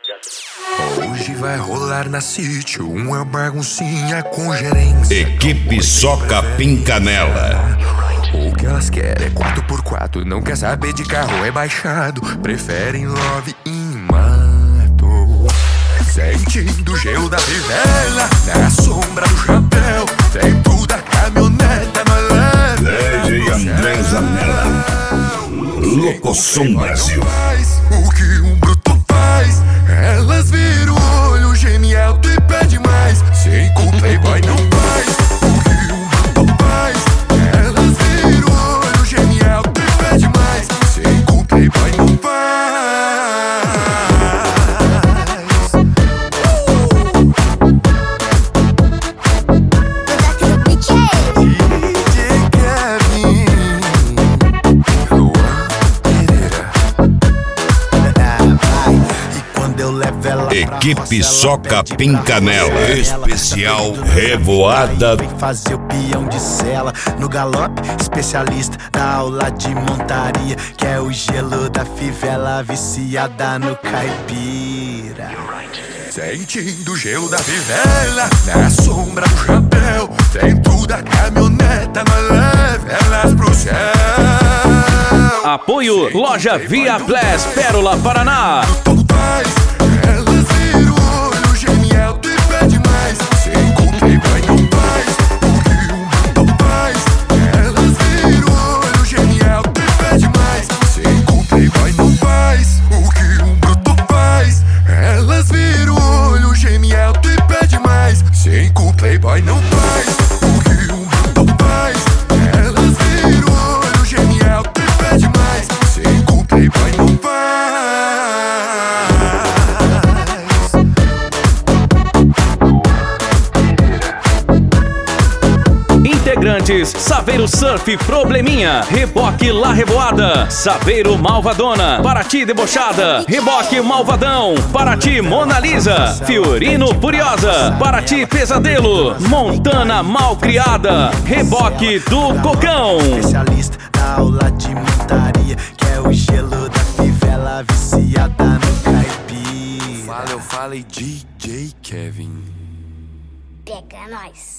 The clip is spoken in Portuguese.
Hoje vai rolar na City uma baguncinha com gerência. Equipe Só Capim Canela. O que elas querem é 4x4, não quer saber de carro rebaixado, preferem love em mato. Sentindo o gelo da fivela, na sombra do chapéu, dentro da caminhoneta mais leve. DJ André Zanella, Locosom Brasil. O que um bruto faz, elas viram o olho, geme alto e pede mais. Sem com playboy não faz. O que um bruto faz, elas viram o olho, geme alto e pede mais. Sem com playboy não faz. Equipe Só Capim Canela. Especial Revoada. Vem fazer o peão de cela no galope, especialista da aula de montaria, que é o gelo da fivela, viciada no caipira. Sentindo o gelo da fivela, na sombra do chapéu, dentro da caminhoneta mais leve, elas pro céu. Apoio Loja Via Plus, Pérola, Paraná. Elas viram o olho, geme alto e pede mais. Sem com playboy não faz. O que um bruto faz, elas viram o olho, geme alto e pede mais. Sem com playboy não faz. O que um bruto faz, elas viram o olho, geme alto e pede mais. Sem com playboy não faz. O que um bruto faz, elas viram o olho, geme alto e pede mais. Sem com playboy não faz. Integrantes: Saveiro Surf, Probleminha, Reboque La Revoada, Saveiro Malvadona, Paraty Debochada, Reboque Malvadão, Paraty Mona Lisa, Fiorino Furiosa, Paraty Pesadelo, Montana Malcriada, Reboque do Cocão. Especialista da aula de montaria, que é o gelo da fivela, viciada no caipira. Eu falei DJ Kevin. Pega nós.